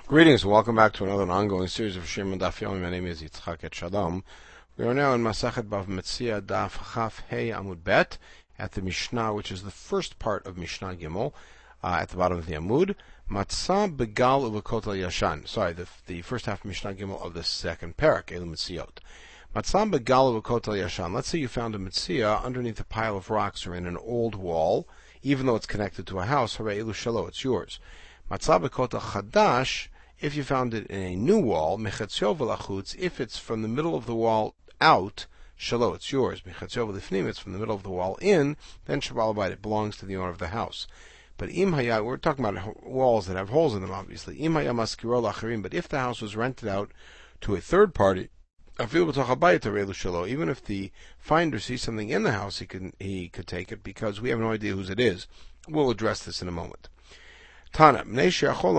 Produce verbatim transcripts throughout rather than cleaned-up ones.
Greetings and welcome back to another ongoing series of Shir Daf Yomi. My name is Yitzchak Etshalom. We are now in Masachet Bav Metzia Daf Chaf Hey Amud Bet at the Mishnah, which is the first part of Mishnah Gimel, uh, at the bottom of the Amud. Matzah Begal Uvekot Al Yashan. Sorry, the, the first half of Mishnah Gimel of the second parak, Elu Metziot. Matzah Begal Uvekot Al Yashan. Let's say you found a Metzia underneath a pile of rocks or in an old wall, even though it's connected to a house. Hare Elu Shalo, it's yours. Matzah Bekot Al Chadash. If you found it in a new wall, mechatzio v'lachutz, if it's from the middle of the wall out, shalo, it's yours. Mechatzio v'lifnim, it's from the middle of the wall in, then shabal bayit, it belongs to the owner of the house. But im haya, we're talking about walls that have holes in them, obviously. Im haya maskiro lacharim, but if the house was rented out to a third party, afil b'toch habayit arelu shalo, even if the finder sees something in the house, he can he could take it because we have no idea whose it is. We'll address this in a moment. Tana, what's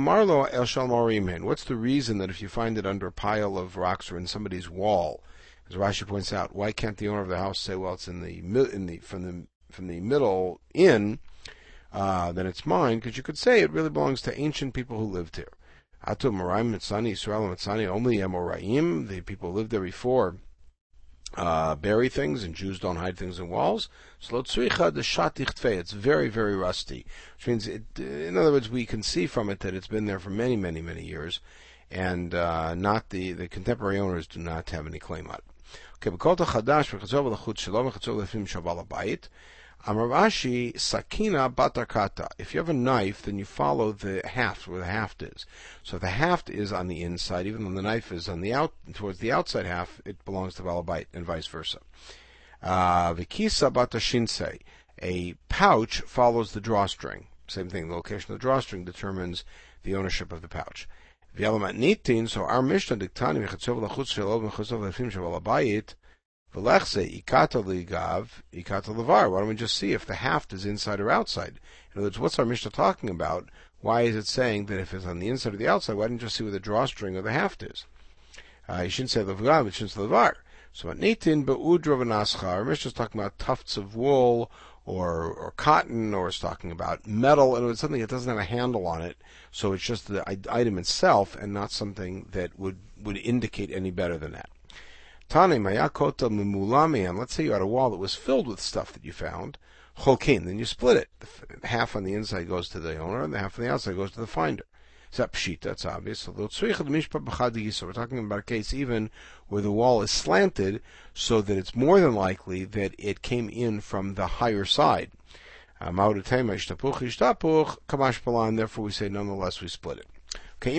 the reason that if you find it under a pile of rocks or in somebody's wall, as Rashi points out, why can't the owner of the house say, well, it's in the in the from the from the middle in, uh, then it's mine? Because you could say it really belongs to ancient people who lived here. Atu Moraim Mitzani Israel Mitzani, only Amoraim, the people who lived there before, uh, bury things, and Jews don't hide things in walls. It's very, very rusty. Which means, it, in other words, we can see from it that it's been there for many, many, many years, and uh, not the, the contemporary owners do not have any claim on it. Okay, Amarashi Sakina Batakata. If you have a knife, then you follow the haft, where the haft is. So if the haft is on the inside, even though the knife is on the out towards the outside half, it belongs to Balabait, and vice versa. Vikisa Batashinsei. A pouch follows the drawstring. Same thing, the location of the drawstring determines the ownership of the pouch. V'yalamat nitin, so our Mishnah diktani mechatzov lachutz shelo mechatzov lefim shabalabait. Why don't we just see if the haft is inside or outside? In other words, what's our Mishnah talking about? Why is it saying that if it's on the inside or the outside, why didn't you see where the drawstring or the haft is? Uh, you shouldn't say levav, it shouldn't say levar. So at nitin be'udra v'nascha, our Mishnah is talking about tufts of wool or or cotton, or it's talking about metal, and it's something that doesn't have a handle on it, so it's just the item itself and not something that would, would indicate any better than that. Tane mayakota mimulamian. Let's say you had a wall that was filled with stuff that you found. Cholkin, then you split it. Half on the inside goes to the owner, and the half on the outside goes to the finder. Is that pshita? That's obvious. So we're talking about a case even where the wall is slanted, so that it's more than likely that it came in from the higher side. Therefore, we say nonetheless we split it. Why?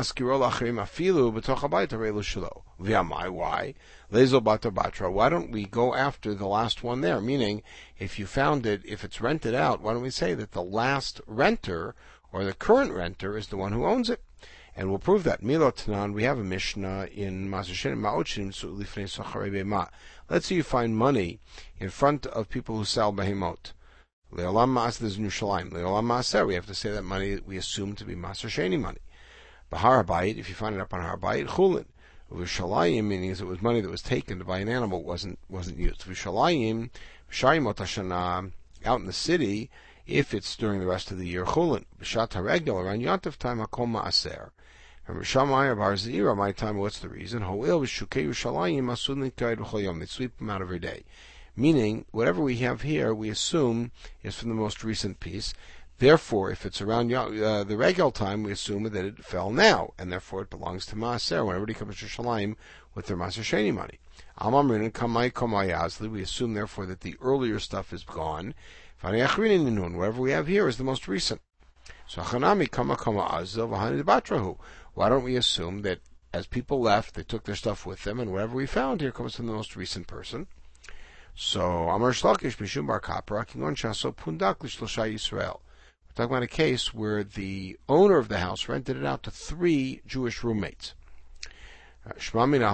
Why don't we go after the last one there? Meaning, if you found it, if it's rented out, why don't we say that the last renter, or the current renter, is the one who owns it? And we'll prove that. Milotanan, we have a Mishnah in Masashen Ma'ochim Lifnei Sacharei Be'ma. Let's say you find money in front of people who sell behemot. Le'olam Ma'as, there's Yerushalayim. Le'olam Ma'aser, we have to say that money we assume to be Maser Sheni money. Bahar Bayit, if you find it up on Har Bayit, Chulin. Vishalayim, meaning it was money that was taken to buy an animal, wasn't wasn't used. Vishalayim, Shayimot Hashana, out in the city, if it's during the rest of the year, Chulin. Bishat HaRegel, around Yontif time, Hakom Ma'aser. From Shammai Bar Zira, my time, what's the reason? Ho'il Vishukei Vishalayim, Asun Likayid V'choyom, they sweep them out every day. Meaning, whatever we have here, we assume is from the most recent piece. Therefore, if it's around uh, the regular time, we assume that it fell now, and therefore it belongs to Maaser when everybody comes to Shalayim with their Maaser Sheni money. Amamrin Kamai Kamayazli, we assume therefore that the earlier stuff is gone. Whatever we have here is the most recent. So Hanami Kama Kama Azil Vahani Batrahu. Why don't we assume that as people left, they took their stuff with them, and whatever we found here comes from the most recent person? So Amar Shlakish Mishum Bar Kapra Kingon Shaso Pundak Lishlosha Yisrael. Talking about a case where the owner of the house rented it out to three Jewish roommates. If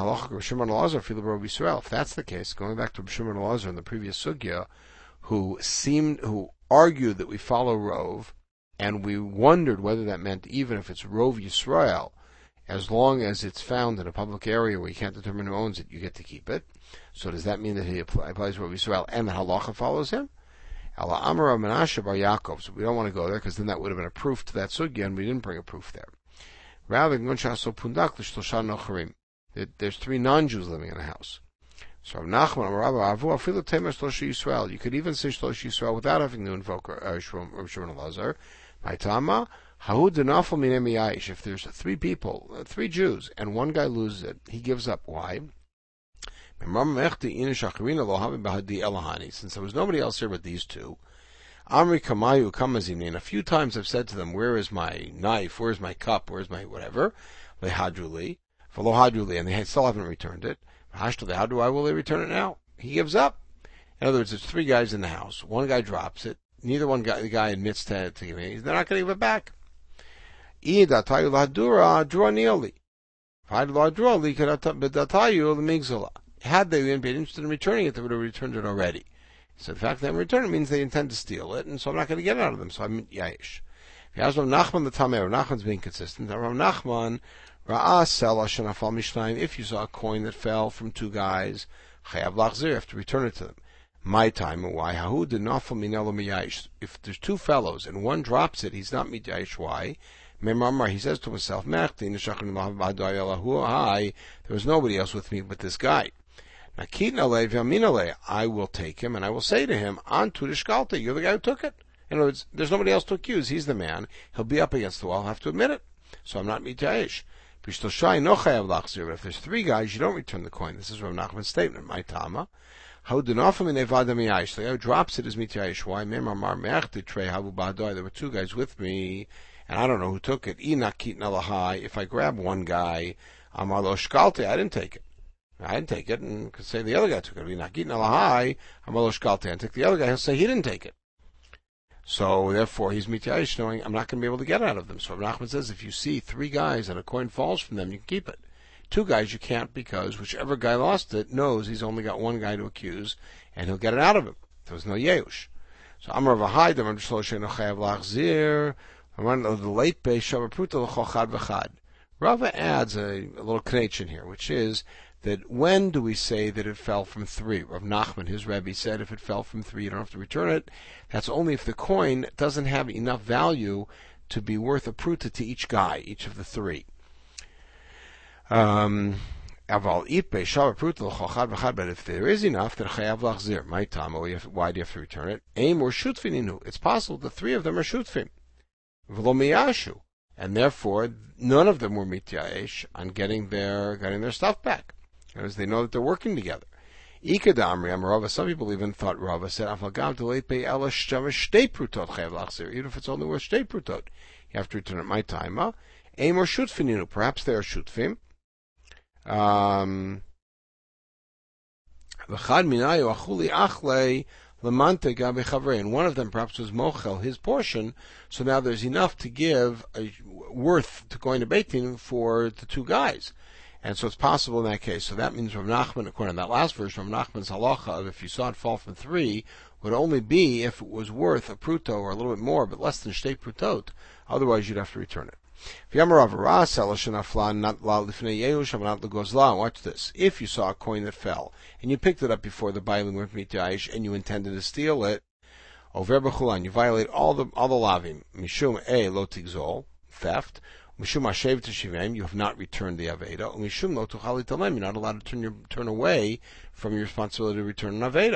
that's the case, going back to Shimon Elazar in the previous sugya, who seemed, who argued that we follow Rov, and we wondered whether that meant even if it's Rov Yisrael, as long as it's found in a public area where you can't determine who owns it, you get to keep it. So does that mean that he applies Rov Yisrael and the halacha follows him? Ala Amara Menashe Bar Yaakov. So we don't want to go there because then that would have been a proof to that sugya, and we didn't bring a proof there. Rather, there's three non-Jews living in a house. So Nachman, you could even say Shlosh Yisrael without having to invoke uh, Shimon Elazar. If there's three people, uh, three Jews, and one guy loses it, he gives up. Why? Since there was nobody else here but these two, Amri Kamayu Kamazinin, a few times I've said to them, where is my knife, where's my cup, where's my whatever, Lehadruli, Falohadruli, and they still haven't returned it. How do I will they return it now? He gives up. In other words, there's three guys in the house. One guy drops it. Neither one guy, the guy admits to, to give it. They're not going to give it back. Had they been interested in returning it, they would have returned it already. So the fact that they haven't returned it means they intend to steal it, and so I'm not going to get it out of them. So I'm yayish. If you ask Rav Nachman the Tameh, Rav Nachman's being consistent. Rav Nachman, Ra'ah Sela Shenafal Mishnayim, if you saw a coin that fell from two guys, Chayav Lachzir, you have to return it to them. My time, why? Hahu de Nafal Minelo Miyayish. If there's two fellows and one drops it, he's not Miyayish. Why? Memamar, he says to himself, there was nobody else with me but this guy. I will take him and I will say to him, Antu Dishkalte, you're the guy who took it. In other words, there's nobody else to accuse. He's the man. He'll be up against the wall. I'll have to admit it. So I'm not Miyayish. But if there's three guys, you don't return the coin. This is Rav Nachman's statement. My Tama. The guy who drops it is Miyayish. Why? There were two guys with me, and I don't know who took it. If I grab one guy, I didn't take it. I didn't take it, and could say the other guy took it. And take the other guy, he'll say he didn't take it. So therefore, he's Miyayish, knowing I'm not going to be able to get out of them. So Rav Nachman says, if you see three guys and a coin falls from them, you can keep it. Two guys you can't, because whichever guy lost it knows he's only got one guy to accuse, and he'll get it out of him. There was no Yeush. So Amar V'Hai, the Shloshei Nochayav Lachzir, the late Beis Shavapruta L'Chochad V'Chad. Rava adds a, a little connection here, which is that when do we say that it fell from three? Rav Nachman, his Rebbe, said if it fell from three, you don't have to return it. That's only if the coin doesn't have enough value to be worth a pruta to each guy, each of the three. Um, but if there is enough, then chayav lachzir. My time, why do you have to return it? Aim or shutfininu. It's possible the three of them are shutfim. V'lo miyashu. And therefore, none of them were mityayesh on getting their getting their stuff back, because they know that they're working together. Ikadamri Rava. Some people even thought Rava said, "Afalgam deleit be ela shtei prutot chayav lachzir." Even if it's only worth shtei prutot, you have to return it. My time, aim or shutfininu. Perhaps they are shutfim. Um, and one of them perhaps was mochel, his portion, so now there's enough to give a worth to going to Beit Din for the two guys. And so it's possible in that case. So that means Rav Nachman, according to that last verse, Rav Nachman's halacha of if you saw it fall from three, would only be if it was worth a pruto or a little bit more, but less than shtei prutot. Otherwise you'd have to return it. Watch this. If you saw a coin that fell, and you picked it up before the Bailim went Mityayish, and you intended to steal it, over B'chulan, you violate all the all the lavim. Mishum a lo tigzol, theft. Mishum hashev teshivim, you have not returned the aveda. Mishum lo tuchali talem, you're not allowed to turn your turn away from your responsibility to return an aveda.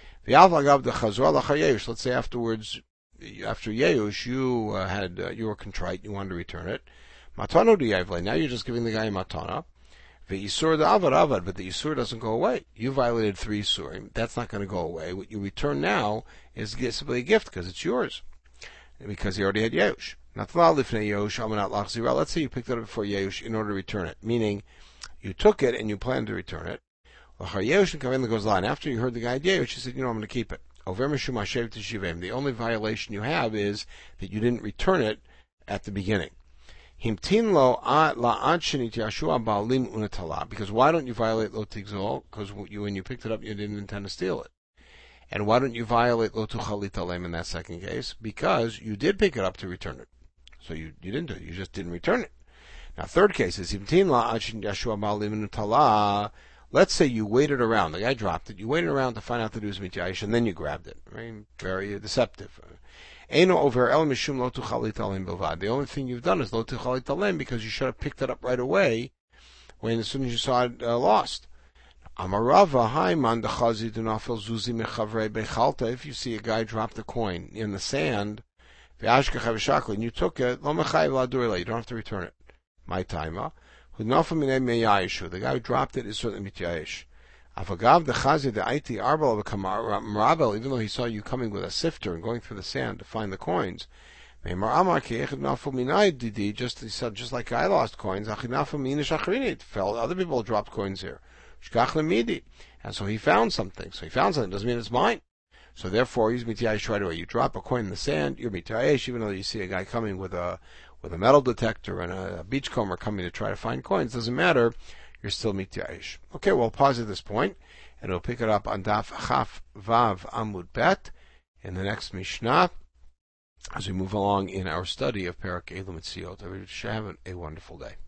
Let's say afterwards, after Yeush, you uh, had uh, you were contrite, you wanted to return it. Matano di'avle. Now you're just giving the guy a matana. Ve'isur the avad avad, but the isur doesn't go away. You violated three isurim. That's not going to go away. What you return now is simply a gift because it's yours, because he already had Yeush. Let's say you picked it up before Yeush in order to return it, meaning you took it and you planned to return it. After you heard the guy had Yeush, you said, you know, I'm going to keep it. The only violation you have is that you didn't return it at the beginning. Because why don't you violate lo tigzol? Because you, when you picked it up, you didn't intend to steal it. And why don't you violate lo tuchalit alem in that second case? Because you did pick it up to return it. So you, you didn't do it. You just didn't return it. Now, third case is let's say you waited around. The guy dropped it. You waited around to find out that it was mityayish, and then you grabbed it. I mean, very deceptive. Eino over el mishum lo tuchal litalem bilvad. The only thing you've done is lo tuchal litalem because you should have picked it up right away when as soon as you saw it uh, lost. Amarava haiman dechazi dunafel zuzi mechavre bechalta. If you see a guy drop the coin in the sand, and you took it, lo mechayiv ladurla. You don't have to return it. My timer. The guy who dropped it is certainly mityayish. Avagav the chazi the aiti arbel marabel, even though he saw you coming with a sifter and going through the sand to find the coins. Just he said, just like I lost coins, fell. Other people dropped coins here. And so he found something. So he found something. Doesn't mean it's mine. So therefore, he's mityayish right away. You drop a coin in the sand, you're mityayish, even though you see a guy coming with a with a metal detector and a beachcomber coming to try to find coins. Doesn't matter. You're still mityayish. Okay, we'll pause at this point, and we'll pick it up on Daf Chaf Vav Amud Bet in the next Mishnah as we move along in our study of Perek Elu Mitziot. I wish you have a wonderful day.